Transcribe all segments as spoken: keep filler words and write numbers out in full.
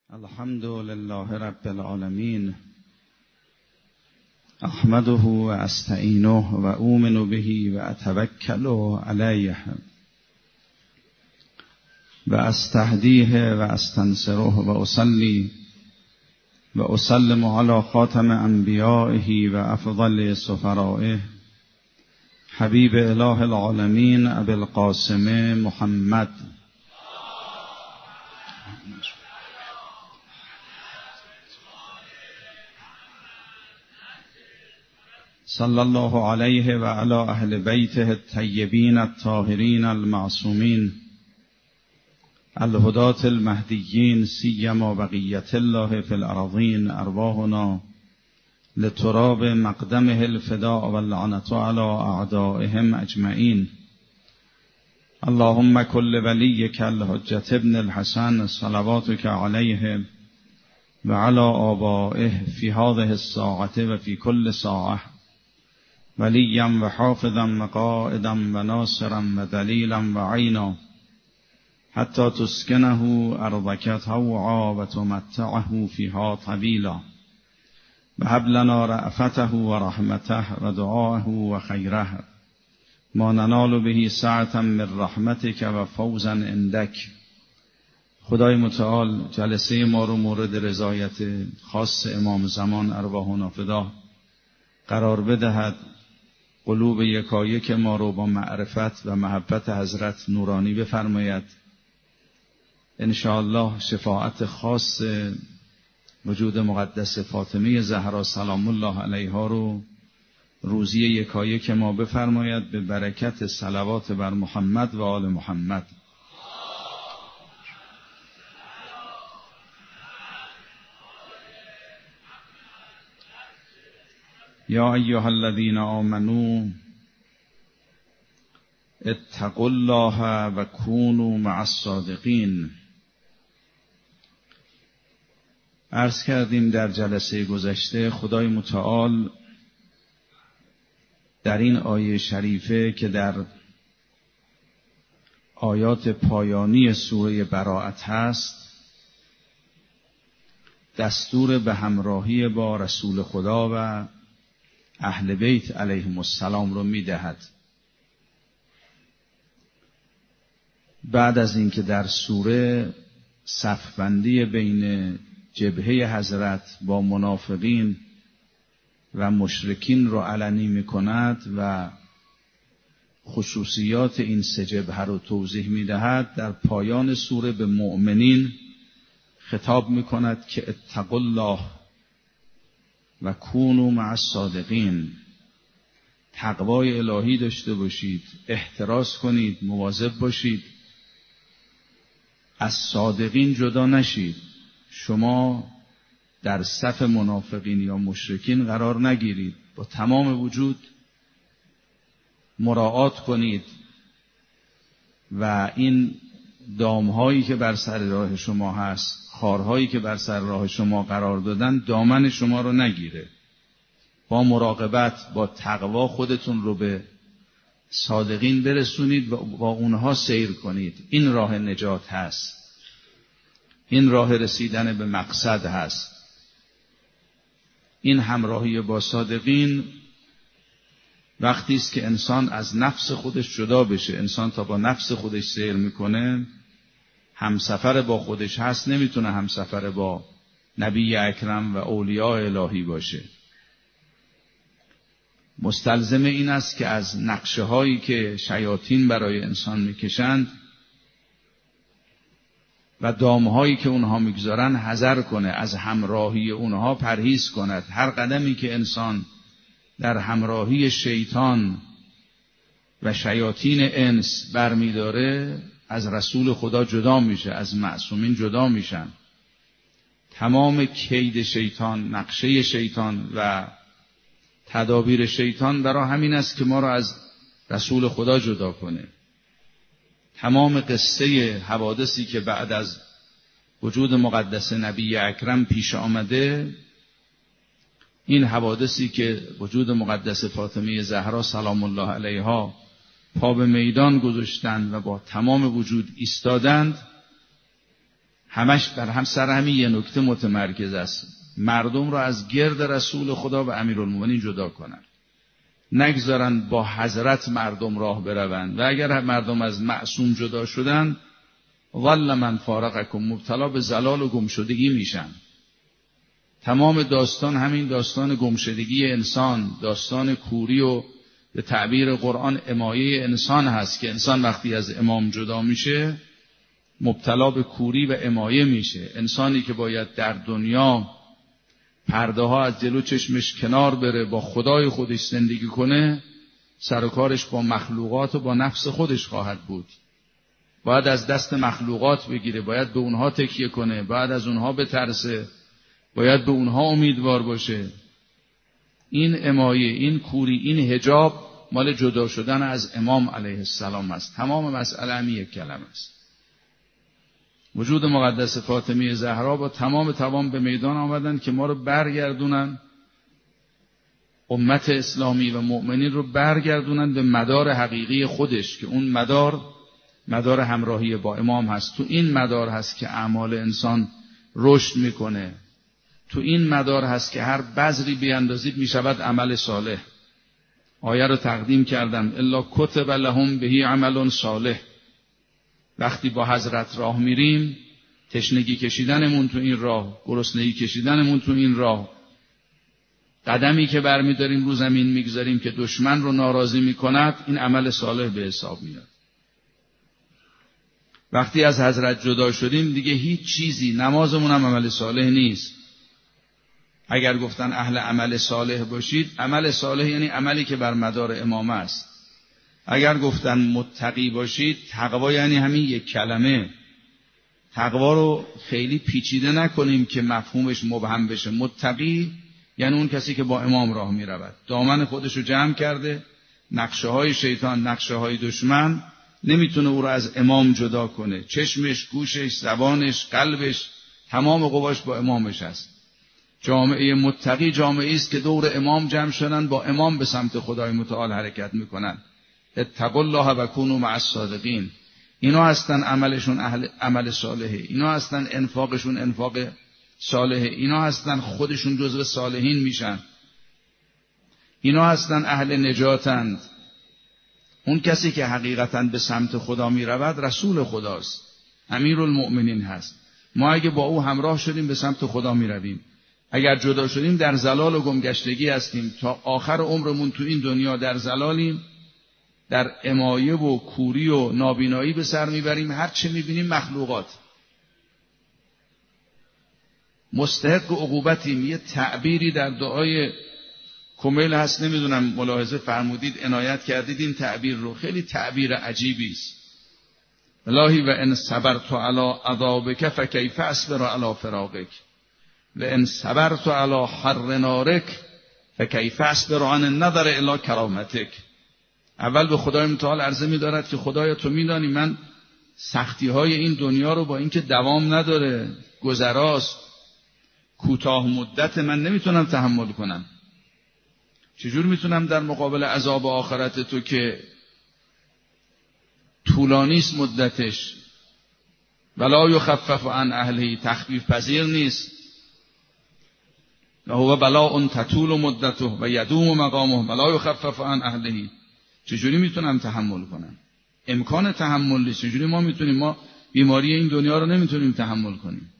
الحمد لله رب العالمين احمده و استعینه و اؤمن به و اتوکل علیه و استهدیه و استنصره و اصلی و اسلم علی خاتم انبیائه و افضل سفرائه حبیب اله العالمین ابی القاسم محمد صلی الله علیه و علی اهل بیته الطیبین الطاهرین المعصومین الهداة المهدیین سیما بقیت الله فی الارضین ارواحنا لتراب مقدمه الفداء واللعنة علی اعدائهم اجمعین. اللهم کل ولیک الحجة ابن الحسن صلواتک علیه و علی آبائه فی هذه الساعة و فی کل ساعة ولیا و حافظا و قائدا و ناصرا و دلیلا و عینا حتی تسکنه ارضک طوعا و تمتعه فیها طویلا و هب لنا رأفته و رحمته و دعاه و خیره ما ننال به سعة من رحمتک و فوزا عندک. خدای متعال جلسه ما رو مورد رضایت خاص امام زمان ارواحنا فدا قرار بدهد. قلوب یکایک ما رو با معرفت و محبت حضرت نورانی بفرماید. انشاءالله شفاعت خاص وجود مقدس فاطمه زهرا سلام الله علیها رو روزی یکایک ما بفرماید به برکت صلوات بر محمد و آل محمد. یا ایها الذین آمنوا اتقوا الله و کونوا مع الصادقین. عرض کردیم در جلسه گذشته خدای متعال در این آیه شریفه که در آیات پایانی سوره براءت هست دستور به همراهی با رسول خدا و اهل بیت علیهم السلام رو میدهد. بعد از اینکه در سوره صف بندی بین جبهه حضرت با منافقین و مشرکین رو علنی میکند و خصوصیات این سه جبهه رو توضیح میدهد، در پایان سوره به مؤمنین خطاب میکند که اتقوا الله و کونوا مع الصادقین. تقوای الهی داشته باشید، احتراز کنید، مواظب باشید، از صادقین جدا نشید. شما در صف منافقین یا مشرکین قرار نگیرید، با تمام وجود مراعات کنید و این دامهایی که بر سر راه شما هست، خارهایی که بر سر راه شما قرار دادن دامن شما رو نگیره. با مراقبت، با تقوا خودتون رو به صادقین برسونید و با اونها سیر کنید. این راه نجات هست، این راه رسیدن به مقصد هست. این همراهی با صادقین وقتی است که انسان از نفس خودش جدا بشه. انسان تا با نفس خودش سیر میکنه همسفر با خودش هست، نمیتونه همسفر با نبی اکرم و اولیاء الهی باشه. مستلزم این است که از نقشه هایی که شیاطین برای انسان میکشند و دامهایی که اونها میگذارن حذر کنه، از همراهی اونها پرهیز کند. هر قدمی که انسان در همراهی شیطان و شیاطین انس برمیداره از رسول خدا جدا میشه، از معصومین جدا میشن. تمام کید شیطان، نقشه شیطان و تدابیر شیطان برای همین است که ما را از رسول خدا جدا کنه. تمام قصه حوادثی که بعد از وجود مقدس نبی اکرم پیش آمده، این حوادثی که وجود مقدس فاطمه زهرا سلام الله علیها پا به میدان گذاشتند و با تمام وجود ایستادند، همش بر هم سر همین یه نکته متمرکز است، مردم را از گرد رسول خدا و امیرالمومنین جدا کنند، نگذارن با حضرت مردم راه بروند. و اگر مردم از معصوم جدا شدن، ظل من فارقکم، مبتلا به ضلال و گمشدگی میشن. تمام داستان همین داستان گمشدگی انسان، داستان کوری و به تعبیر قرآن امایه انسان هست که انسان وقتی از امام جدا میشه مبتلا به کوری و امایه میشه. انسانی که باید در دنیا پرده ها از جلو چشمش کنار بره، با خدای خودش زندگی کنه، سر و کارش با مخلوقات و با نفس خودش خواهد بود. باید از دست مخلوقات بگیره، باید به اونها تکیه کنه، باید از اونها بترسه، باید به اونها امیدوار باشه. این امایه، این کوری، این حجاب مال جدا شدن از امام علیه السلام است. تمام مسئله همین یک کلمه است. وجود مقدس فاطمه زهرا با تمام توان به میدان آمدن که ما رو برگردونن، امت اسلامی و مؤمنین رو برگردونن به مدار حقیقی خودش، که اون مدار مدار همراهی با امام هست. تو این مدار هست که اعمال انسان رشد میکنه، تو این مدار هست که هر بذری بیاندازید میشود عمل صالح. آیه رو تقدیم کردم، الا کتب لهم بهی عمل صالح. وقتی با حضرت راه میریم، تشنگی کشیدنمون تو این راه، گرسنگی کشیدنمون تو این راه، قدمی که برمیداریم رو زمین میگذاریم که دشمن رو ناراضی میکند، این عمل صالح به حساب میاد. وقتی از حضرت جدا شدیم دیگه هیچ چیزی، نمازمون هم عمل صالح نیست. اگر گفتن اهل عمل صالح باشید، عمل صالح یعنی عملی که بر مدار امامه است. اگر گفتن متقی باشید، تقوا یعنی همین یک کلمه. تقوا رو خیلی پیچیده نکنیم که مفهومش مبهم بشه. متقی یعنی اون کسی که با امام راه می رود، دامن خودش رو جمع کرده، نقشه های شیطان، نقشه های دشمن نمیتونه او رو از امام جدا کنه. چشمش، گوشش، زبانش، قلبش، تمام قواش با امامش است. جامعه متقی جامعه است که دور امام جمع شدن، با امام به سمت خدای متعال حرکت میکنن. اتقوا الله و کونوا مع الصادقین. اینا هستن عملشون اهل عمل صالحه، اینا هستن انفاقشون انفاق صالحه، اینا هستن خودشون جزو صالحین میشن، اینا هستن اهل نجاتند. اون کسی که حقیقتاً به سمت خدا می رود رسول خداست، امیرالمؤمنین هست. ما اگه با او همراه شدیم به سمت خدا می رویم، اگر جدا شدیم در ضلال و گمگشتگی هستیم. تا آخر عمرمون تو این دنیا در ضلالیم، در امایه و کوری و نابینایی به سر میبریم. هر چه میبینیم مخلوقات. مستحق عقوبتیم. یه تعبیری در دعای کمیل هست، نمیدونم ملاحظه فرمودید، عنایت کردید این تعبیر رو، خیلی تعبیر عجیبی است. الهی و ان صبرت علی عذابک فکیف اصبر علی فراقک و ان صبرت علی حر نارک فکیف اصبر عن النظر الی کرامتک. اول به خدای متعال عرضه می‌دارد که خدایا تو می‌دانی من سختی‌های این دنیا رو با اینکه دوام نداره، گذراست، کوتاه مدت، من نمیتونم تحمل کنم. چجور میتونم در مقابل عذاب آخرت تو که طولانی است مدتش، ولا یخفف عن اهله، تخفیف پذیر نیست، و هو بلاء تطول مدته و یدوم مقامه ولا یخفف عن اهله. چجوری میتونم تحمل کنم؟ امکان تحمل نیست. چجوری ما میتونیم؟ ما بیماری این دنیا رو نمیتونیم تحمل کنیم،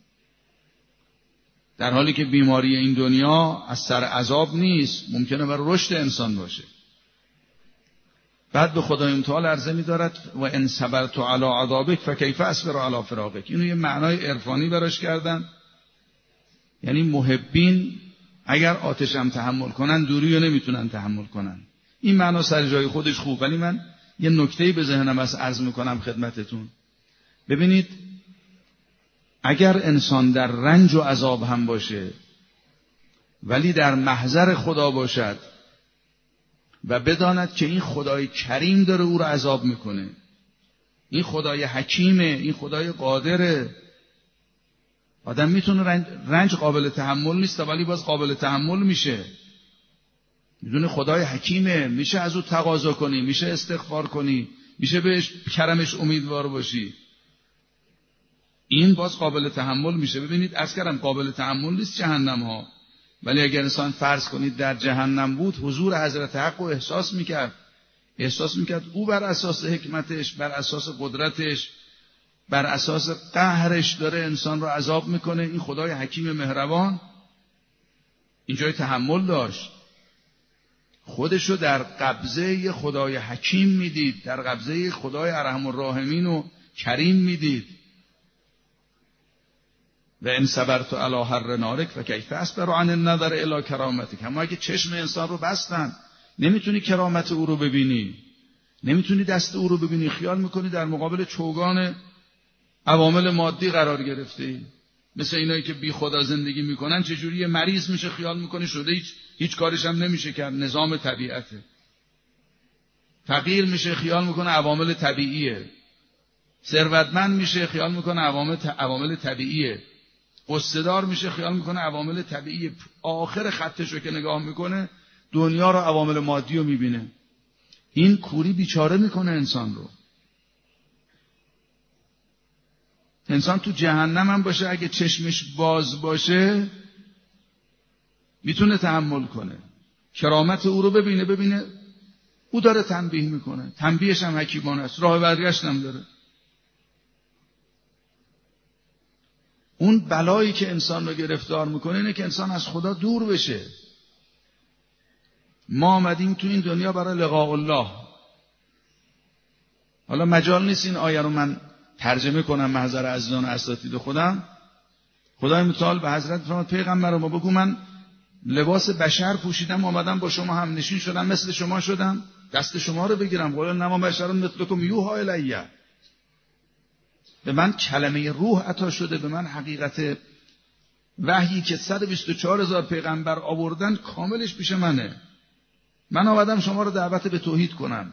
در حالی که بیماری این دنیا از سر عذاب نیست، ممکنه برای رشد انسان باشه. بعد به خدای متعال عرضه می‌دارد و ان صبرت علی عذابک فکیف اصبر علی فراقک. اینو یه معنای عرفانی براش کردن، یعنی محبین اگر آتشم تحمل کنن دوری رو نمیتونن تحمل کنن. این معنا سر جای خودش خوب، ولی من یه نکته‌ای به ذهنم از عرض میکنم خدمتتون. ببینید، اگر انسان در رنج و عذاب هم باشه ولی در محضر خدا باشد و بداند که این خدای کریم داره او رو عذاب میکنه، این خدای حکیمه، این خدای قادره، آدم میتونه رنج, رنج قابل تحمل نیست ولی باز قابل تحمل میشه. میدونه خدای حکیمه، میشه از او تقاضا کنی، میشه استغفار کنی، میشه بهش کرمش امیدوار باشی. این باز قابل تحمل میشه. ببینید عرض کردم قابل تحمل نیست جهنم ها، ولی اگر انسان فرض کنید در جهنم بود، حضور حضرت حق رو احساس میکرد، احساس میکرد او بر اساس حکمتش، بر اساس قدرتش، بر اساس قهرش داره انسان رو عذاب میکنه. این خدای حکیم مهربان اینجای تحمل داشت، خودشو در قبضه خدای حکیم میدید، در قبضه خدای ارحم الراحمین و کریم میدید. و ان صبرت علی حر نارک فکیف اصبر عن النظر الی کرامتک. اما اگه چشم انسان رو بستن، نمیتونی کرامت او رو ببینی، نمیتونی دست او رو ببینی، خیال میکنی در مقابل چوگان عوامل مادی قرار گرفته. مثل اینایی که بی خدا زندگی میکنن، چجوری یه مریض میشه خیال میکنه شده هیچ هیچ کارش هم نمیشه کرد، نظام طبیعته. فقیر میشه خیال میکنه عوامل طبیعیه، ثروتمند میشه خیال میکنه عوامل عوامل طبیعیه، قصه‌دار میشه خیال میکنه عوامل طبیعیه. آخر خطش رو که نگاه میکنه دنیا رو عوامل مادی رو میبینه. این کوری بیچاره میکنه انسان رو. انسان تو جهنم هم باشه، اگه چشمش باز باشه میتونه تحمل کنه، کرامت او رو ببینه، ببینه او داره تنبیه میکنه، تنبیهش هم حکیمانه است، راه برگشت هم داره. اون بلایی که انسان رو گرفتار میکنه اینه که انسان از خدا دور بشه. ما آمدیم تو این دنیا برای لقاء الله. حالا مجال نیست این آیه رو من ترجمه کنم محضر عزیزان و اساتید خودم. خدای متعال به حضرت فرمود پیغمبر ما بگو من لباس بشر پوشیدم، آمدم با شما هم نشین شدم، مثل شما شدم، دست شما رو بگیرم. قول نما بشر مثلکم یوحی الیه. به من کلمه روح عطا شده، به من حقیقت وحیی که صد و بیست و چهار هزار پیغمبر آوردن کاملش پیش منه. من آمدم شما رو دعوت به توحید کنم.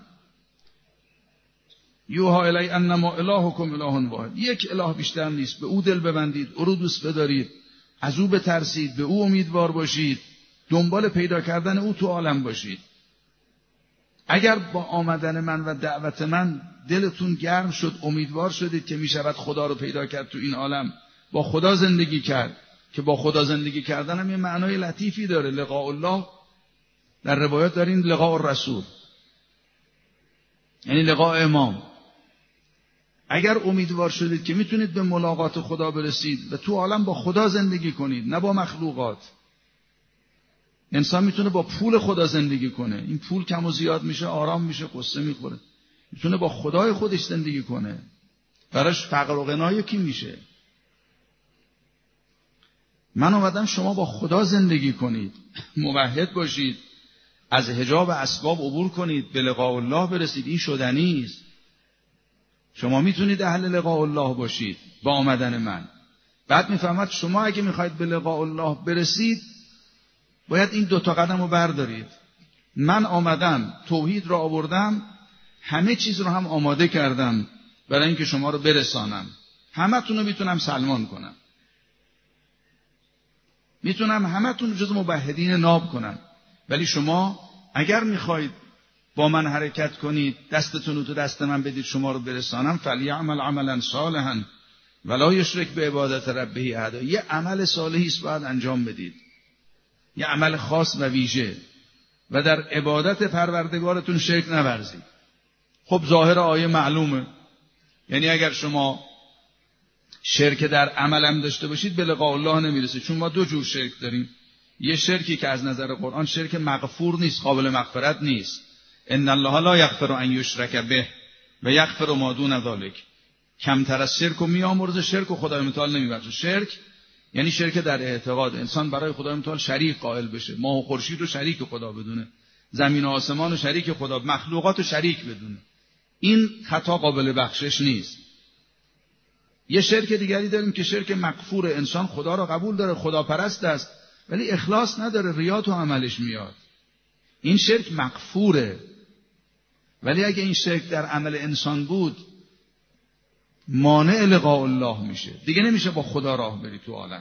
یوحی الی انما الهکم اله واحد. یک اله بیشتر نیست. به او دل ببندید، او رو دوست بدارید، از او بترسید، به او امیدوار باشید، دنبال پیدا کردن او تو عالم باشید. اگر با آمدن من و دعوت من دلتون گرم شد، امیدوار شدید که می شود خدا رو پیدا کرد تو این عالم، با خدا زندگی کرد، که با خدا زندگی کردن هم یه معنای لطیفی داره. لقاء الله در روایات دارین لقاء الرسول، یعنی لقاء امام. اگر امیدوار شدید که میتونید به ملاقات خدا برسید و تو عالم با خدا زندگی کنید، نه با مخلوقات. انسان میتونه با پول خدا زندگی کنه، این پول کم و زیاد میشه، آرام میشه، قصه میخوره. میتونه با خدای خودش زندگی کنه، براش فقر و غنا یکی میشه. من اومدم شما با خدا زندگی کنید، موحد باشید، از حجاب اسباب عبور کنید، به لقاء الله برسید. این شدنی است. شما میتونید اهل لقاء الله باشید با آمدن من. بعد میفهمد شما اگه میخواید به لقاء الله برسید باید این دوتا قدم رو بردارید. من آمدم توحید را آوردم، همه چیز رو هم آماده کردم برای اینکه شما رو برسانم. همه تون رو میتونم سلمان کنم، میتونم همه تون رو جز موحدین ناب کنم. ولی شما اگر میخواید با من حرکت کنید، دستتون رو تو دست من بدید شما رو برسانم، فلیعمل عملا صالحا ولا یشرک بعبادت ربه احدا. یه عمل صالحی است باید انجام بدید، یه عمل خاص و ویژه، و در عبادت پروردگارتون شرک نورزید. خب ظاهر آیه معلومه، یعنی اگر شما شرک در عمل هم داشته باشید به لقاء الله نمیرسید. چون ما دو جور شرک داریم. یه شرکی که از نظر قرآن شرک مغفور نیست، قابل مغفرت نیست. ان الله لا یغفر ان یشرک به و یغفر ما دون ذلک. کمتر از شرک و میامرزه، شرک و خدای متعال نمیبخشه. شرک یعنی شرک در اعتقاد، انسان برای خدای متعال شریک قائل بشه، ماه و خورشید رو شریک خدا بدونه، زمین و آسمان رو شریک خدا، مخلوقات رو شریک بدونه. این خطا قابل بخشش نیست. یه شرک دیگری داریم که شرک مغفور، انسان خدا رو قبول داره، خداپرست است، ولی اخلاص نداره، ریا تو عملش میاد. این شرک مغفوره. ولی اگه این شرک در عمل انسان بود مانع لقاء الله میشه، دیگه نمیشه با خدا راه بری تو عالم.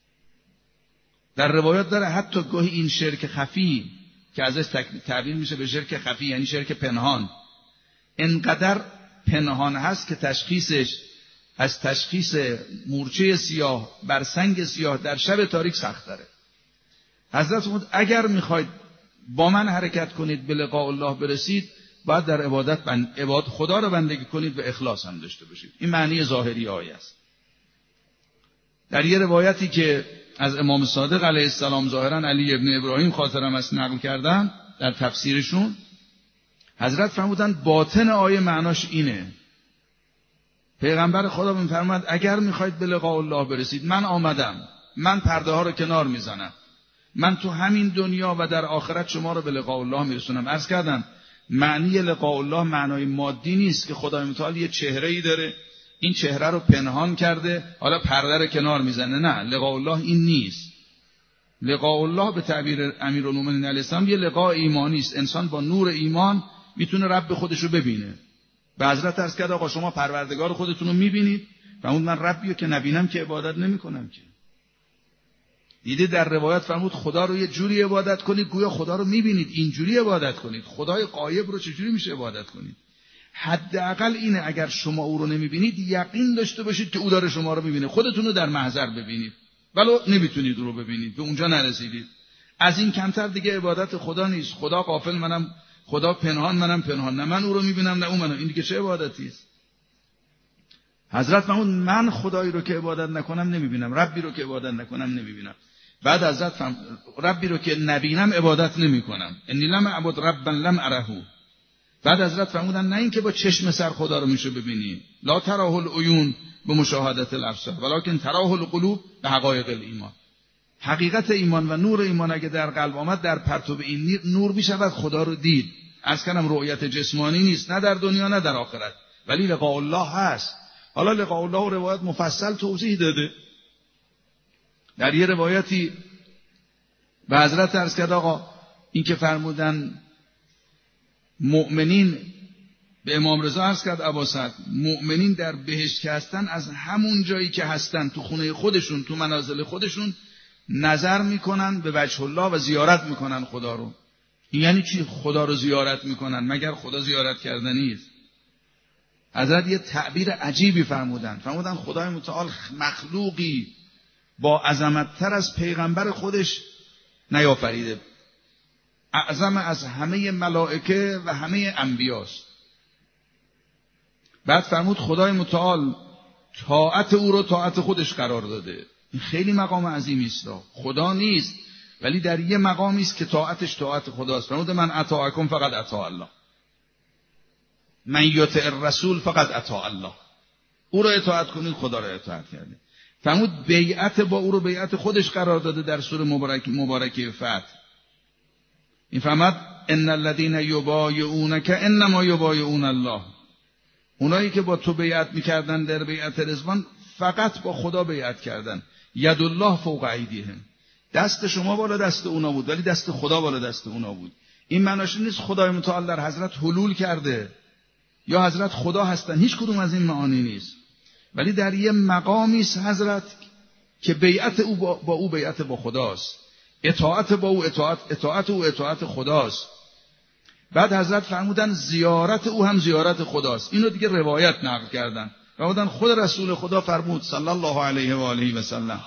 در روایات داره حتی گاهی این شرک خفی که ازش تعبیر میشه به شرک خفی، یعنی شرک پنهان، انقدر پنهان هست که تشخیصش از تشخیص مورچه سیاه بر سنگ سیاه در شب تاریک سخت تره. حضرت فرمود اگر میخواید با من حرکت کنید به لقاء الله برسید، باید در عبادت بند... عباد خدا رو بندگی کنید و اخلاص هم داشته باشید. این معنی ظاهری آیه است. در یه روایتی که از امام صادق علیه السلام ظاهرا علی ابن ابراهیم خاطرم است نقل کردن در تفسیرشون، حضرت فرمودن باطن آیه معناش اینه. پیغمبر خدا میفرماد اگر میخواید به لقاء الله برسید، من آمدم، من پرده ها رو کنار میزنم، من تو همین دنیا و در آخرت شما رو به لقاء الله میرسونم. عرض کردم معنی لقاء الله معنای مادی نیست که خدای متعال یه چهره‌ای داره، این چهره رو پنهان کرده حالا پرده رو کنار میزنه. نه، لقاء الله این نیست. لقاء الله به تعبیر امیرالمومنین علیه السلام یه لقاء ایمانی است. انسان با نور ایمان میتونه رب خودش رو ببینه. به حضرت عرض کرد آقا شما پروردگار خودتون رو میبینید؟ فرمود من ربی رو که نبینم که عبادت نمیکنم که. دیده در روایت فرمود خدا رو یه جوری عبادت کنید گویا خدا رو میبینید، اینجوری عبادت کنید. خدای غایب رو چجوری میشه عبادت کنید؟ حداقل اینه اگر شما او رو نمیبینید یقین داشته باشید که او داره شما رو میبینه. خودتون رو در محضر ببینید، ولو نمیتونید او رو ببینید، به اونجا نرسیدید. از این کمتر دیگه عبادت خدا نیست. خدا غافل منم، خدا پنهان منم پنهان، نه من او رو میبینم نه او منو. این دیگه چه عبادتی است؟ حضرت فرمود من خدایی رو که عبادت نکنم نمیبینم، ربی رو که عبادت نکنم نمیبینم. بعد حضرت فرمود ربی رو که نبینم عبادت نمیکنم. انی لم اعبد ربا لم اره. بعد حضرت فرمودن نه اینکه با چشم سر خدا رو میشه ببینی، لا تراه العیون به مشاهدت الابصار ولکن تراه القلوب به حقایق الایمان. حقیقت ایمان و نور ایمان اگه در قلب آمد در پرتو این نور میشود خدا رو دید. از کنم رؤیت جسمانی نیست، نه در دنیا نه در آخرت، ولی لقاء الله هست. حالا لقاء الله روایت مفصل توضیح داده. در یه روایتی به حضرت عرض کرد آقا این که فرمودن مؤمنین، به امام رضا عرض کرد ابا سعد، مؤمنین در بهشت که هستن از همون جایی که هستن تو خونه خودشون تو منازل خودشون نظر میکنن به وجه الله و زیارت میکنن خدا رو. این یعنی چی خدا رو زیارت میکنن؟ مگر خدا زیارت کردنی است؟ حضرت یه تعبیر عجیبی فرمودن. فرمودن خدای متعال مخلوقی با عظمت‌تر از پیغمبر خودش نیافریده، اعظم از همه ملائکه و همه انبیاست. بعد فرمود خدای متعال طاعت او رو طاعت خودش قرار داده. این خیلی مقام عظیمی است. خدا نیست ولی در یه مقامی است که طاعتش طاعت خداست. فرمود من اطاعکم فقط اطاع الله، من یطع الرسول فقط اطاع الله. او رو اطاعت کنید خدا رو اطاعت کردید. فرمود بیعت با او رو بیعت خودش قرار داده در سوره مبارک مبارکه فتح. این فرمود ان الذين يبايعونك انما يبايعون الله. اونایی که با تو بیعت میکردن در بیعت رضوان فقط با خدا بیعت کردن. ید الله فوق ایدیهم. دست شما بالا دست اونا بود ولی دست خدا بالا دست اونا بود. این معناش نیست خدای متعال در حضرت حلول کرده یا حضرت خدا هستن، هیچ کدوم از این معانی نیست. ولی در یه مقامی است حضرت که بیعت او با, با او بیعت با خداست، اطاعت با او اطاعت اطاعت او اطاعت خداست. بعد حضرت فرمودن زیارت او هم زیارت خداست. اینو دیگه روایت نقل کردن. فرمودن خود رسول خدا فرمود صلی الله علیه و آله و سلم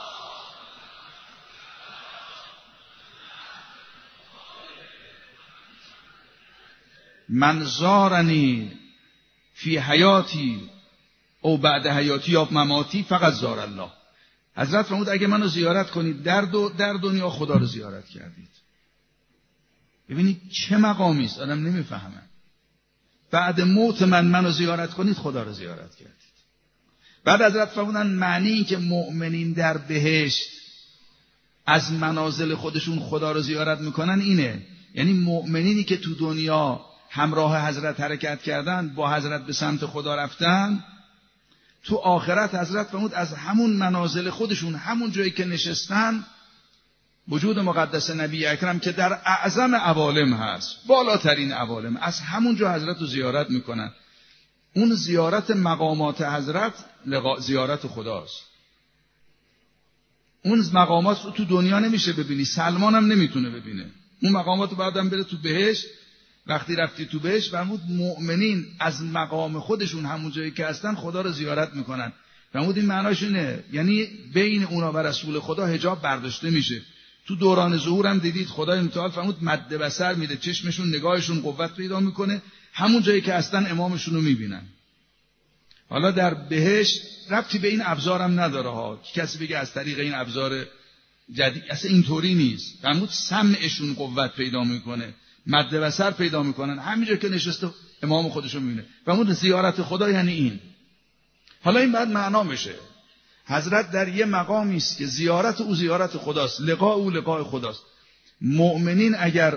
من زارنی فی حیاتی او بعد حیاتی یا مماتی فقط زار الله. حضرت فرمود اگه منو زیارت کنید در, دو در دنیا خدا رو زیارت کردید. ببینید چه مقامی است آدم نمیفهمه. بعد موت من منو زیارت کنید خدا رو زیارت کردید. بعد حضرت فرمودن معنی این که مؤمنین در بهشت از منازل خودشون خدا رو زیارت میکنن اینه، یعنی مؤمنینی که تو دنیا همراه حضرت حرکت کردن، با حضرت به سمت خدا رفتن، تو آخرت حضرت فرمود از همون منازل خودشون، همون جایی که نشستن، وجود مقدس نبی اکرم که در اعظم عوالم هست، بالاترین عوالم، از همون جا حضرت رو زیارت میکنن. اون زیارت مقامات حضرت زیارت خداست. اون مقامات رو تو دنیا نمیشه ببینی، سلمان هم نمیتونه ببینه. اون مقامات رو بعدم بره تو بهشت وقتی رفتی تو بهش فرمود مؤمنین از مقام خودشون همون جایی که هستن خدا رو زیارت میکنن. فرمود این معناش اینه، یعنی بین اونا و رسول خدا حجاب برداشته میشه. تو دوران ظهور هم دیدید خدای متعال فرمود مد بصر میده، چشمشون نگاهشون قوت پیدا میکنه، همون جایی که هستن امامشون رو میبینن. حالا در بهشت ربطی به این ابزارم نداره ها، کسی بگه از طریق این ابزار جدید، اصلا اینطوری نیست. فرمود سمعشون قوت پیدا میکنه، مد بصر پیدا میکنن، همینجا که نشسته امام خودشو میبینه. فرمود زیارت خدا یعنی این. حالا این بعد معنا میشه. حضرت در یه مقامی است که زیارت او زیارت خداست، لقاء او لقاء خداست. مؤمنین اگر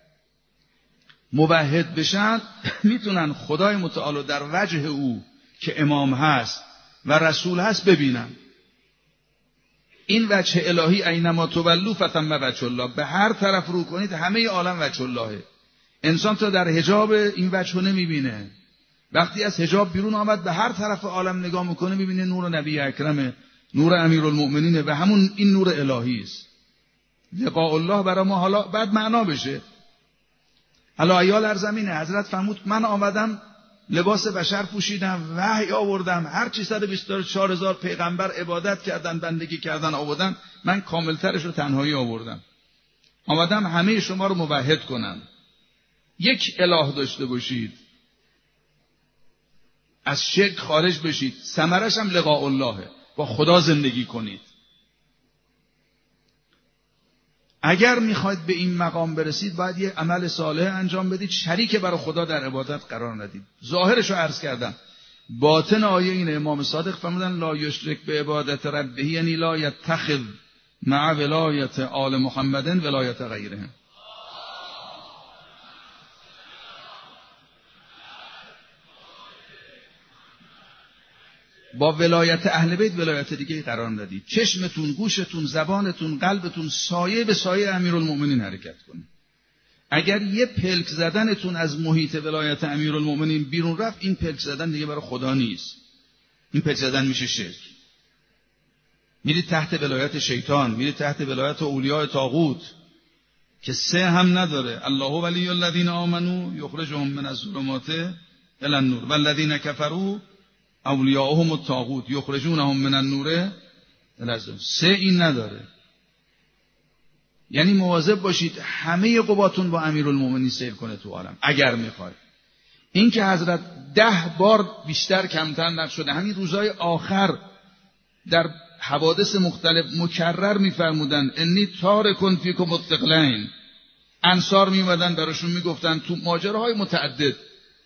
موحد بشن میتونن خدای متعال در وجه او که امام هست و رسول هست ببینن. این وجه الهی اینما تولوا فثم وجه الله، به هر طرف رو کنید همه عالم وجه اللهه. انسان تا در حجاب این وجه رو نمیبینه، وقتی از حجاب بیرون آمد به هر طرف عالم نگاه میکنه میبینه نور نبی اکرمه، نور امیرالمؤمنینه و همون این نور الهی است. لقاء الله برای ما حالا بعد معنا بشه. حالا ایال ارزمینه حضرت فرمود من آمدم لباس بشر پوشیدم، وحی آوردم، هر چی صد و بیست و چهار هزار پیغمبر عبادت کردن، بندگی کردن آوردن، من کاملترش رو تنهایی آوردم. آمدم همه شما رو موحد کنم، یک اله داشته باشید، از شرک خارج بشید، ثمرش هم لقاء اللهه، با خدا زندگی کنید. اگر میخواید به این مقام برسید باید یه عمل صالح انجام بدید، شریک برای خدا در عبادت قرار ندید. ظاهرش رو عرض کردم، باطن آیه این امام صادق فرمودن لا یشرک به عبادت ربه، یعنی لا یتخذ مع ولایت آل محمدن ولایت غیرهم. با ولایت اهل بیت ولایت دیگه قرار ندید. چشمتون، گوشتون، زبانتون، قلبتون سایه به سایه امیرالمؤمنین حرکت کنه. اگر یه پلک زدنتون از محیط ولایت امیرالمؤمنین بیرون رفت، این پلک زدن دیگه برای خدا نیست، این پلک زدن میشه شرک. میرید تحت ولایت شیطان، میرید تحت ولایت اولیاء طاغوت که سه هم نداره. الله ولی الذین آمنوا یخرجهم من الظلمات الی النور والذین کفروا اولیاءهم الطاغوت یخرجونهم من النور الی الظلمات. سه این نداره. یعنی مواظب باشید همه قواتون با امیرالمؤمنین سیر کنه تو عالم اگر میخواید. این که حضرت ده بار بیشتر کمتر نشده، همین روزهای آخر در حوادث مختلف مکرر میفرمودن انی تارکن فیکم الثقلین. انصار میومدن براشون میگفتن تو ماجراهای متعدد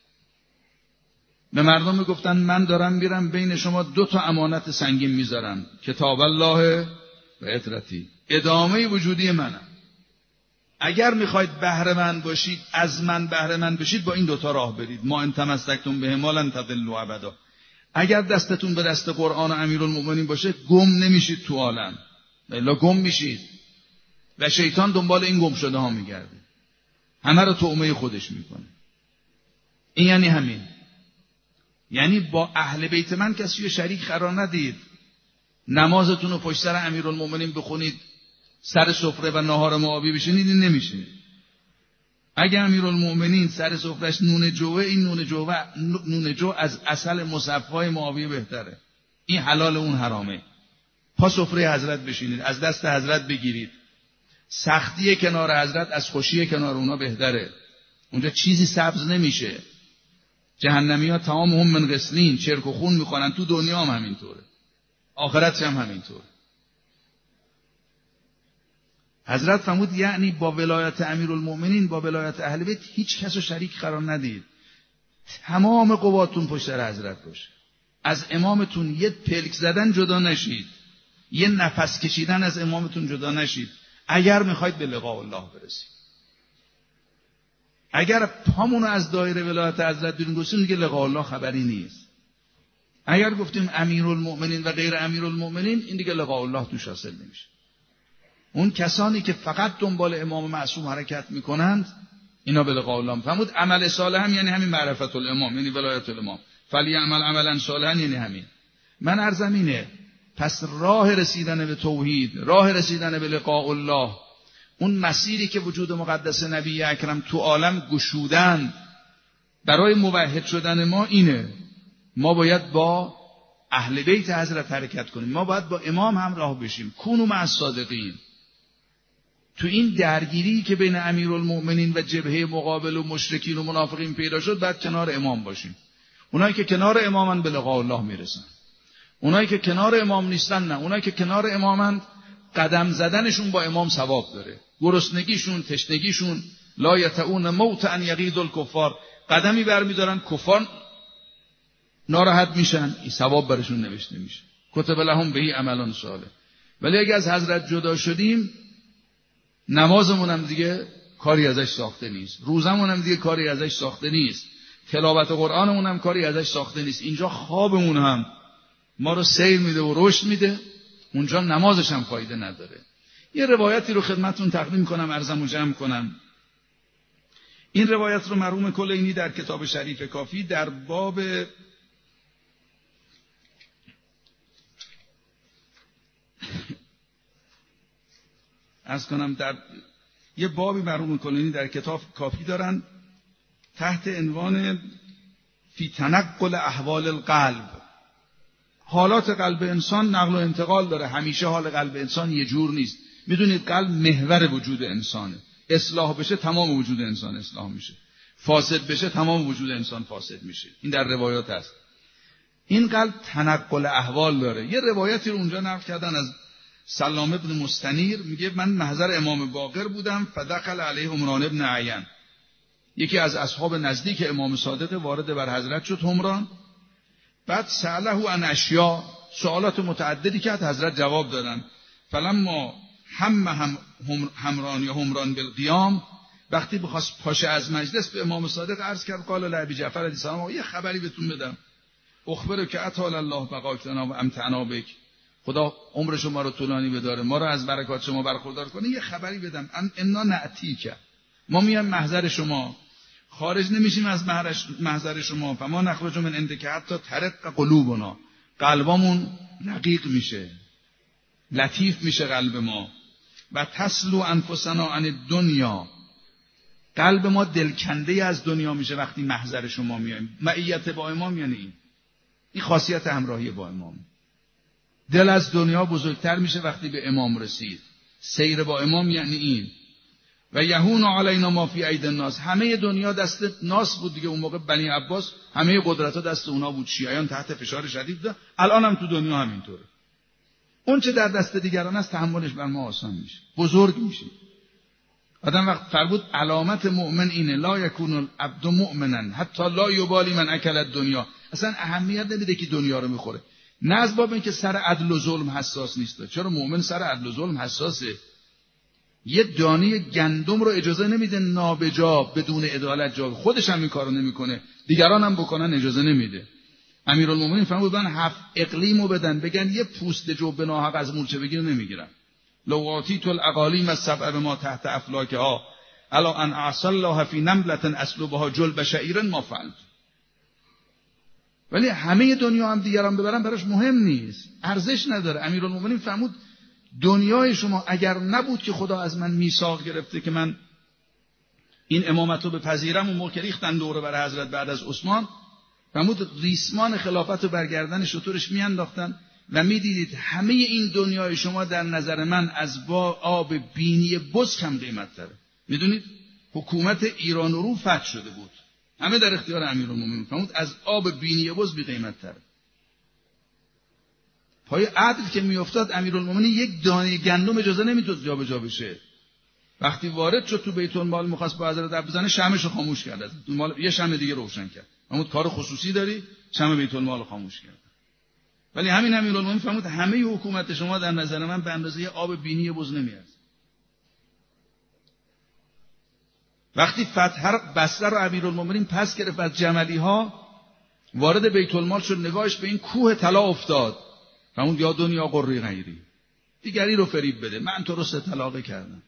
به مردم میگفتن من دارم میرم بین شما دو تا امانت سنگین میذارم، کتاب الله و عترتی، ادامه وجودی منم. اگر میخواید بهره مند باشید، از من بهره مند بشید، با این دوتا راه برید. ما ان تمسکتم بهما لن تضلوا ابدا. اگر دستتون به دست قرآن و امیرالمؤمنین باشه گم نمیشید تو عالم، الا گم میشید و شیطان دنبال این گم شده ها میگرده، همه رو طعمه خودش میکنه. این یعنی همین، یعنی با اهل بیت من کسی رو شریک قرار ندید. نمازتون رو پشت سر امیرالمؤمنین بخونید، سر سفره و ناهار معاویه بشینید، این نمیشه. اگه امیرالمؤمنین سر سفرهش نون جوه، این نون جوه نون جو از عسل مصفای معاویه بهتره، این حلال اون حرامه. پا سفره حضرت بشینید، از دست حضرت بگیرید. سختی کنار حضرت از خوشی کنار اونا بهتره. اونجا چیزی سبز نمیشه. جهنمی ها تمام هم من غسلین، چرک و خون میخوانن. تو دنیا هم همینطوره، آخرت هم همینطوره. حضرت فرمود یعنی با ولایت امیرالمؤمنین، با ولایت اهل بیت هیچ کس رو شریک قرار ندید. تمام قواتون پشت سر حضرت باشه. از امامتون یه پلک زدن جدا نشید، یه نفس کشیدن از امامتون جدا نشید اگر میخواید به لقاء الله برسید. اگر پامون از دایره ولایت حضرت بیرون گذاشتیم دیگه لقاء الله خبری نیست. اگر گفتیم امیرالمؤمنین و غیر امیرالمؤمنین، این دیگه لقاء الله توش حاصل نمیشه. اون کسانی که فقط دنبال امام معصوم حرکت میکنند اینا به لقاء الله. فرمود عمل صالح هم یعنی همین معرفت الامام، یعنی ولایت الامام. فلیعمل عملا صالحا یعنی همین. من عرضم اینه، پس راه رسیدن به توحید، راه رسیدن به لقاء الله اون مسیری که وجود مقدس نبی اکرم تو عالم گشودن برای موحد شدن ما اینه. ما باید با اهل بیت حضرت حرکت کنیم، ما باید با امام همراه بشیم. کونوا مع الصادقین. تو این درگیری که بین امیرالمؤمنین و جبهه مقابل و مشرکین و منافقین پیدا شد، بعد کنار امام باشیم. اونایی که کنار امامن به لقاء الله میرسن، اونایی که کنار امام نیستن نه. اونایی که کنار امامن قدم زدنشون با امام ثواب داره، گرسنگیشون، تشنگیشون، لا یطعون موطئا یغیظ الکفار، قدمی برمیدارن کفار ناراحت میشن، این ثواب برشون نوشته میشه، کتب لهم به عملان صالح. ولی اگه از حضرت جدا شدیم، نمازمون هم دیگه کاری ازش ساخته نیست، روزمون هم دیگه کاری ازش ساخته نیست، تلاوت قرآنمون هم کاری ازش ساخته نیست. اینجا خوابمون هم ما رو سیر میده و رشد میده، اونجا نمازش هم فایده نداره. یه روایتی رو خدمتتون تقدیم کنم، عرضم و جمع کنم. این روایت رو مرحوم کلینی در کتاب شریف کافی در باب عرض کنم در یه بابی مرحوم کلینی در کتاب کافی دارن تحت عنوان فی تنقل احوال القلب. حالات قلب انسان نقل و انتقال داره، همیشه حال قلب انسان یه جور نیست. میدونید قلب محور وجود انسانه، اصلاح بشه تمام وجود انسان اصلاح میشه، فاسد بشه تمام وجود انسان فاسد میشه. این در روایات هست. این قلب تنقل احوال داره. یه روایتی رو اونجا نقل کردن از سلام ابن مستنیر، میگه من محضر امام باقر بودم، فدخل علیه عمران ابن عین، یکی از اصحاب نزدیک امام صادق وارد بر حضرت شد همران. بعد سأله عن اشیاء، سوالات متعددی که حضرت جواب دادن. فلما هم هم همران یا همران بالقیام، وقتی بخواست پاشه از مجلس به امام صادق عرض کرد، قال لابی جعفر علیه السلام یه خبری بهتون بدم، اخبر که اطال الله بقاکنا و امتعنا بک، خدا عمر شما رو طولانی بداره، ما رو از برکات شما برخوردار کنه. یه خبری بدم، انا نأتیک، ما میایم محضر شما، خارج نمیشیم از محضر شما، فما نخرج من عندک حتی ترق قلوبنا، قلبمون رقیق میشه، لطیف میشه قلب ما. و تسلو انفسنا عن الدنیا، قلب ما دلکنده از دنیا میشه وقتی محضر شما میایم. معیت با امام یعنی این این خاصیت همراهی با امام. دل از دنیا بزرگتر میشه وقتی به امام رسید. سیر با امام یعنی این. و یهون علینا ما فی اید الناس، همه دنیا دست ناس بود دیگه. اون موقع بنی عباس همه قدرت‌ها دست اونا بود، شیعیان تحت فشار شدید بود، الان هم تو دنیا همینطوره. اون چه در دست دیگران است تحملش بر ما آسان میشه، بزرگ میشه. آدم وقت فرمود علامت مؤمن اینه، لا یکون العبد مؤمنا حتی لا یبالی من اکل الدنیا، اصلا اهمیت نمیده که دنیا رو میخوره. نه از باب اینکه سر عدل و ظلم حساس نیست، چرا مؤمن سر عدل و ظلم حساسه. یه دانه گندم رو اجازه نمیده نابجا بدون عدالت جا، خودش هم این کارو نمیکنه، دیگران هم بکنن اجازه نمیده. امیرالمومنین فرمود من هفت اقلیمو بدن، بگن یه پوست جو به ناحق از مورچه بگیر نمیگیرم. لو آتیت الاقالیم السبع بما تحت افلاکها الا ان اعصى الله فی نملة اسلبها جلب شعیر ما فعلت. ولی همه دنیا هم دیگران ببرن براش مهم نیست، ارزش نداره. امیرالمومنین فرمود دنیای شما اگر نبود که خدا از من میثاق گرفته که من این امامت رو بپذیرم، اون موقع ریختن دوره بر حضرت بعد از عثمان، فرمود ریسمان خلافت رو برگردن شطورش میانداختن و میدیدید همه این دنیای شما در نظر من از با آب بینی بز کم قیمت تره. میدونید حکومت ایران و روم فتح شده بود، همه در اختیار امیرالمومنین، فرمود از آب بینی بز بی قیمت تره. پای عدل که میافتاد امیرالمومنین یک دانه گندم اجازه نمیداد جا به جا بشه. وقتی وارد شد تو بیت المال میخواست با حضرت حرف بزنه، شمعش رو خاموش کرد، یه شمع دیگه روشن کرد. فرمود کار خصوصی داری، شمع بیت المال رو خاموش کرد. ولی همین امیرالمومنین فرمود همه حکومت شما در نظر من به اندازه آب بینی بز نمیاد. وقتی فتح بصره رو امیرالمومنین پس گرفت از جملی ها، وارد بیت المال شد، نگاهش به این کوه طلا افتاد. فرمود یا دنیا قری غیری، دیگری رو فریب بده، من تو رو سه طلاقه کردم.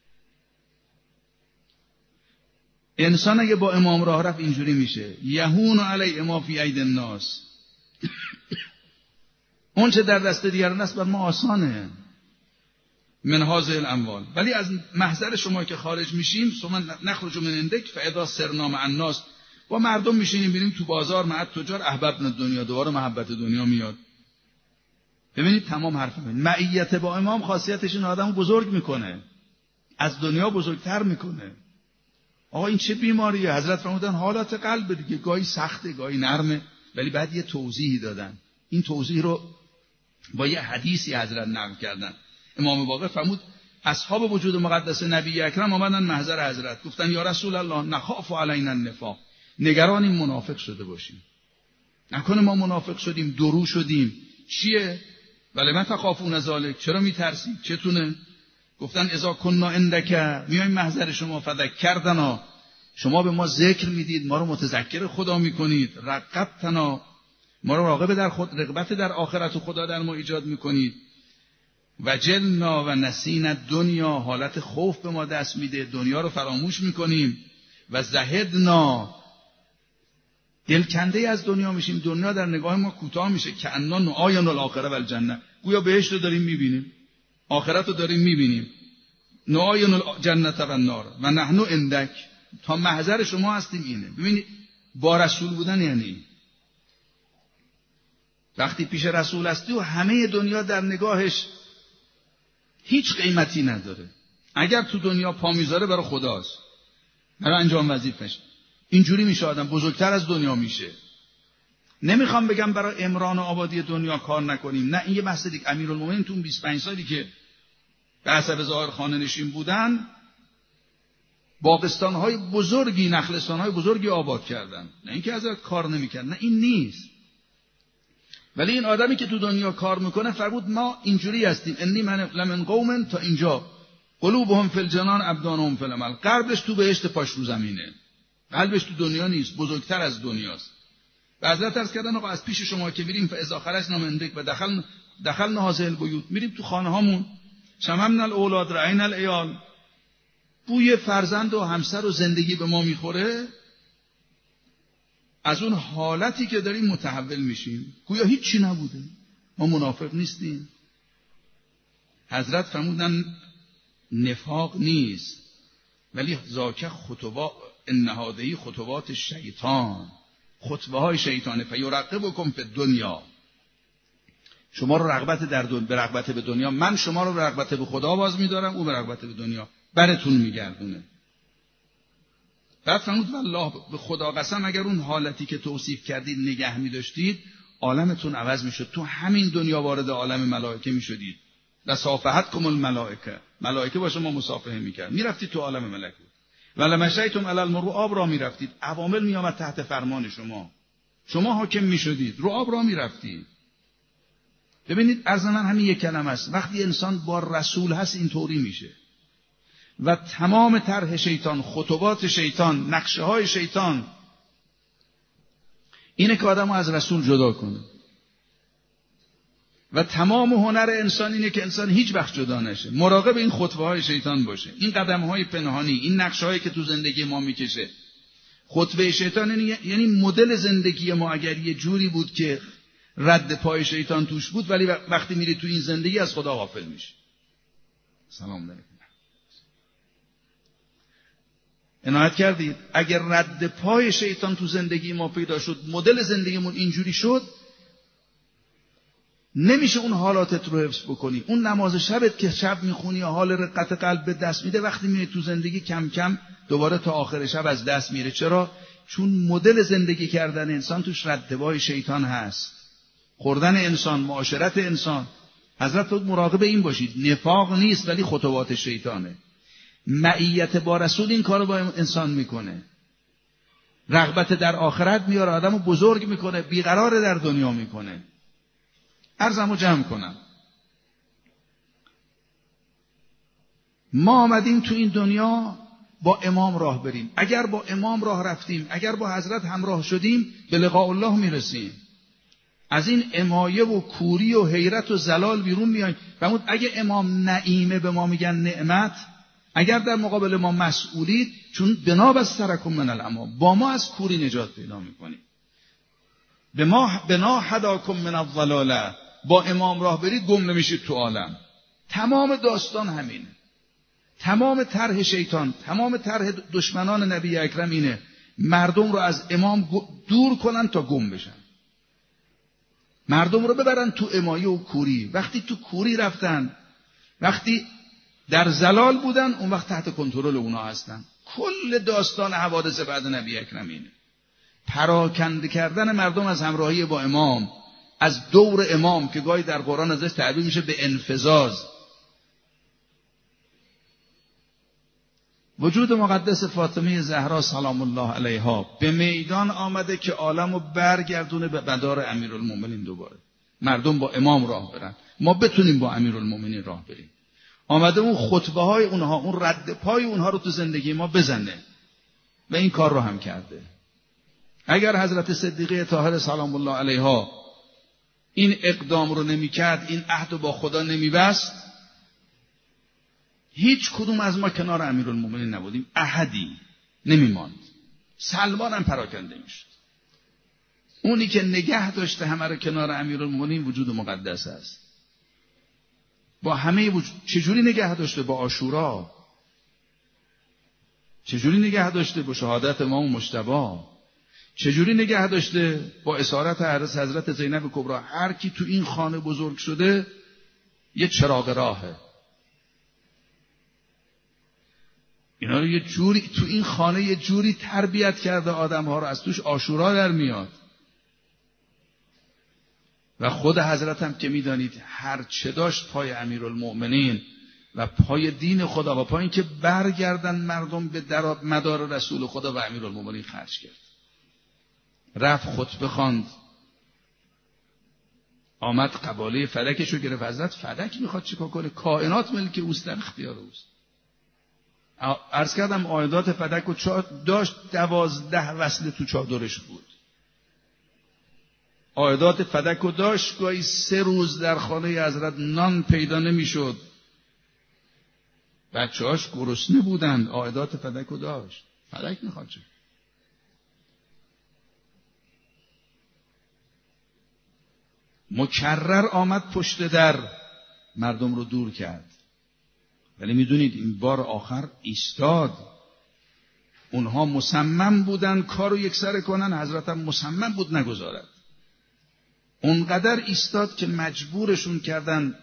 انسان اگه با امام راه رفت اینجوری میشه، یهون علی ما فی اید الناس، اون چه در دست دیگران است بر ما آسانه. من هذه الاموال. ولی از محضر شما که خارج میشیم، ثم نخرج من عندک فاذا سرنا مع الناس، با مردم میشینیم بریم تو بازار مع تجار احببنا دنیا، دوباره محبت دنیا میاد. ببینید تمام حرف من معیت با امام خاصیتش این آدمو بزرگ میکنه، از دنیا بزرگتر میکنه. آقا این چه بیماریه؟ حضرت فرمودن حالات قلب دیگه، گاهی سخته گاهی نرمه، ولی بعد یه توضیحی دادن. این توضیح رو با یه حدیثی حضرت نقل کردن. امام باقر فرمود اصحاب وجود مقدس نبی اکرم آمدن محضر حضرت، گفتن یا رسول الله نخاف علینا النفاق، نگران این منافق شده باشیم، نکنه ما منافق شدیم درو شدیم. چیه؟ ولی من تخافون ذالک، چرا میترسید؟ چتونه؟ گفتن اذا کنا عندک، میایم محضر شما، فذکرتنا، شما به ما ذکر میدید، ما رو متذکر خدا میکنید، رقبتنا، ما رو راغب در خود، رغبت در آخرت و خدا در ما ایجاد میکنید، وجلنا و نسینا دنیا، حالت خوف به ما دست میده، دنیا رو فراموش میکنیم، و زهدنا، دلکنده از دنیا میشیم، دنیا در نگاه ما کوتاه میشه، که انا نعاین الاخره و الجنه، گویا بهشت رو داریم میبینیم، آخرت رو داریم میبینیم، نعاین الجنه و النار و نحن عندک، تا محضر شما هستیم. اینه ببینید با رسول بودن یعنی وقتی پیش رسول هستی و همه دنیا در نگاهش هیچ قیمتی نداره. اگر تو دنیا پا میذاره برای خداست، برای انجام وظیفش. اینجوری میشه آدم بزرگتر از دنیا میشه. نمیخوام بگم برای عمران و آبادی دنیا کار نکنیم، نه، این یه بحث دیگه. امیرالمومنین تو بیست و پنج سالی که به حسب ظاهر خانه نشین بودن، باغستان‌های بزرگی، نخلستان‌های بزرگی آباد کردن. نه اینکه حضرت کار نمی‌کرد، نه این نیست. ولی این آدمی که تو دنیا کار میکنه فرمود ما اینجوری هستیم، انی من لمن قوم، تا اینجا قلوبهم فی الجنان ابدانهم فی العمل، قلبش تو بهشت پاش رو زمینه، قلبش تو دنیا نیست، بزرگتر از دنیاست. و حضرت عرض کردن آقا از پیش شما که میریم فاذا خرجنا من عندک و دخل دخلنا هذه البیوت، میریم تو خانه هامون، شممنا الاولاد رعینا العیال، بوی فرزند و همسر و زندگی به ما میخوره، از اون حالتی که داریم متحول میشیم، گویا هیچی نبوده، ما منافق نیستیم. حضرت فرمودن نفاق نیست، ولی ذاک خطوات النهادهی، خطوات شیطان، خطوه های شیطانه، فیرقبکم فی الدنیا، شما رو رغبت در دنیا، به رغبت به دنیا، من شما رو به رغبت به خدا باز میدارم، او به رغبت به دنیا براتون میگردونه. بعد فرمود والله به خدا قسم اگر اون حالتی که توصیف کردید نگه می‌داشتید، عالمتون عوض میشد، تو همین دنیا وارد عالم ملائکه میشدید. لصافحتکم الملائکه، ملائکه با شما مصافحه میکرد، میرفتید تو عالم ملکوت. ولمشیتم علی المرء، آب را میرفتید، عوامل میآمد تحت فرمان شما، شما حاکم میشدید، رو آب را میرفتید. ببینید عرض من همین یک کلمه است، وقتی انسان با رسول هست اینطوری میشه و تمام طرح شیطان، خطوات شیطان، نقشه های شیطان اینه که آدمو از رسول جدا کنه. و تمام هنر انسان اینه که انسان هیچ وقت جدا نشه، مراقب این خطوه های شیطان باشه، این قدم های پنهانی، این نقشه هایی که تو زندگی ما میکشه. خطوه شیطان یعنی مدل زندگی ما اگر یه جوری بود که رد پای شیطان توش بود، ولی وقتی میری تو این زندگی از خدا غافل میشی. سلام علیکم. عنایت کردید اگر رد پای شیطان تو زندگی ما پیدا شد، مدل زندگیمون اینجوری شد، نمیشه اون حالاتت رو حفظ بکنی. اون نماز شبت که شب میخونی و حال رقت قلب به دست میده، وقتی میای تو زندگی کم کم دوباره تا آخر شب از دست میره. چرا؟ چون مدل زندگی کردن انسان توش رد پای شیطان هست، خوردن انسان، معاشرت انسان. حضرت فرمود مراقب این باشید، نفاق نیست ولی خطوات شیطانه. معیت با رسول این کارو با انسان میکنه، رغبت در آخرت میاره، آدمو بزرگ میکنه، بیقرار در دنیا میکنه. عرضمو جمع کنم، ما آمدیم تو این دنیا با امام راه بریم. اگر با امام راه رفتیم، اگر با حضرت همراه شدیم، به لقاء الله میرسیم. از این امایه و کوری و حیرت و زلال بیرون میایم. فرمود اگه امام نعیمه به ما میگن نعمت، اگر در مقابل ما مسئولید، چون بنا بسترکم من الامام، با ما از کوری نجات پیدا میکنید. به ما بنا هداکم من الضلاله، با امام راه برید گم نمیشید تو عالم. تمام داستان همینه. تمام طرح شیطان، تمام طرح دشمنان نبی اکرم اینه مردم رو از امام دور کنن تا گم بشن، مردم رو ببرن تو امایه و کوری. وقتی تو کوری رفتن، وقتی در زلال بودن، اون وقت تحت کنترل اونا هستن. کل داستان حوادث بعد نبی اکرم اینه. پراکنده کردن مردم از همراهی با امام، از دور امام که گاهی در قرآن ازش تعبیر میشه به انفذاز. وجود مقدس فاطمه زهرا سلام الله علیها به میدان آمده که عالمو برگردونه به مدار امیرالمومنین. دوباره مردم با امام راه برن، ما بتونیم با امیرالمومنین راه بریم. آمده اون خطبه های اونها، اون رد پای اونها رو تو زندگی ما بزنه و این کار رو هم کرده. اگر حضرت صدیقه طاهره سلام الله علیها این اقدام رو نمی کرد، این عهد رو با خدا نمی بست، هیچ کدوم از ما کنار امیرالمومنین نبودیم، احدی نمی ماند. سلمان هم پراکنده می شد. اونی که نگه داشته همه رو کنار امیرالمومنین وجود مقدس است. با همه وجود چجوری نگه داشته؟ با عاشورا. چجوری نگه داشته؟ با شهادت امام مجتبی. چجوری نگه داشته؟ با اسارت عرض حضرت زینب کبری. هر کی تو این خانه بزرگ شده یه چراغ راهه. اینا رو یه جوری تو این خانه یه جوری تربیت کرده آدم ها رو، از توش عاشورا در میاد. و خود حضرت هم که میدانید هر چه داشت پای امیرالمؤمنین و پای دین خدا و پای این که برگردن مردم به در مدار رسول خدا و امیرالمؤمنین خرج کرد. رفت خطبه خواند، آمد قباله فدکشو گرفت. حضرت فدک میخواد چیکار کنه؟ کائنات ملک اوست، در اختیار اوست. عرض کردم آیات فدک رو داشت، دوازده وصله تو چادرش بود. آیات فدک رو داشت، گاهی سه روز در خانه حضرت نان پیدا نمیشد، بچه هاش گرسنه بودند. آیات فدک رو داشت. فدک میخواد چه؟ مکرر آمد پشت در، مردم رو دور کرد. ولی میدونید این بار آخر ایستاد. اونها مصمم بودن کارو یکسره کنن، حضرت هم مصمم بود نگذارد. اونقدر ایستاد که مجبورشون کردن،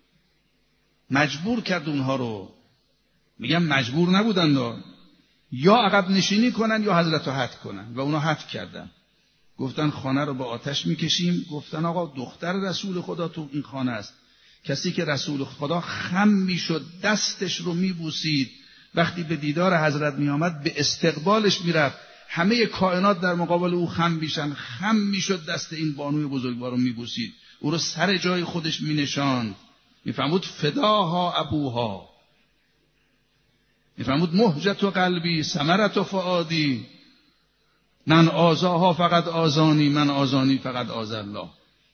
مجبور کرد اونها رو. میگم مجبور نبودن، یا عقب نشینی کنن یا حضرت رو حد کنن، و اونا حد کردن. گفتن خانه رو به آتش میکشیم. گفتن آقا دختر رسول خدا تو این خانه است. کسی که رسول خدا خم میشد دستش رو میبوسید، وقتی به دیدار حضرت میآمد به استقبالش میرفت، همه کائنات در مقابل او خم میشن. خم میشد دست این بانوی بزرگوار رو میبوسید، او رو سر جای خودش مینشاند. میفهمود فداها ابوها، میفهمود مهجت و قلبی ثمرت و فؤادی، من آزاها فقط آزانی، من آزانی فقط آزالله.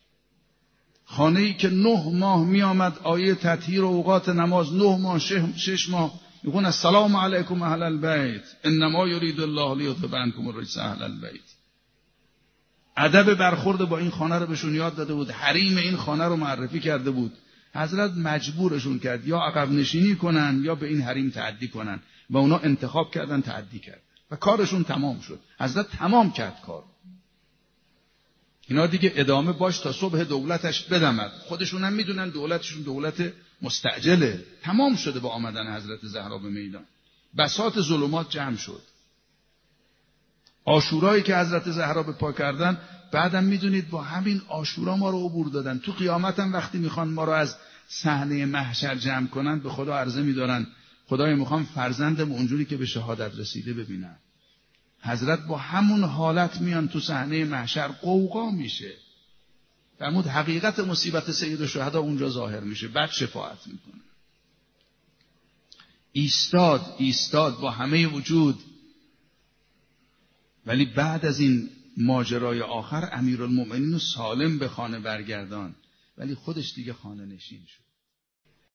خانه ای که نه ماه می آمد آیه تطهیر و اوقات نماز، نه ماه شش ماه میگن السلام علیکم اهل البیت انما یرید الله لیذهب عنکم الرجس اهل البیت. ادب برخورد با این خانه رو بهشون یاد داده بود، حریم این خانه رو معرفی کرده بود. حضرت مجبورشون کرد یا عقب نشینی کنن یا به این حریم تعدی کنن، و اونا انتخاب کردن تعدی کرد و کارشون تمام شد. حضرت تمام کرد کار. اینا دیگه ادامه باش تا صبح دولتش بدمد. خودشون هم میدونن دولتشون دولت مستعجله. تمام شده با آمدن حضرت زهرا به میدان. بساط ظلمات جمع شد. عاشورایی که حضرت زهرا به پا کردن، بعدم میدونید با همین عاشورا ما رو عبور دادن. تو قیامت هم وقتی میخوان ما رو از صحنه محشر جمع کنن، به خدا عرضه میدارن خدای میخوام فرزندم اونجوری که به شهادت رسیده ببینن. حضرت با همون حالت میان تو صحنه محشر، قوقا میشه. فرمود حقیقت مصیبت سید الشهدا اونجا ظاهر میشه، بعد شفاعت میکنه. ایستاد ایستاد با همه وجود. ولی بعد از این ماجرای آخر امیرالمؤمنین رو سالم به خانه برگردان، ولی خودش دیگه خانه نشین شد.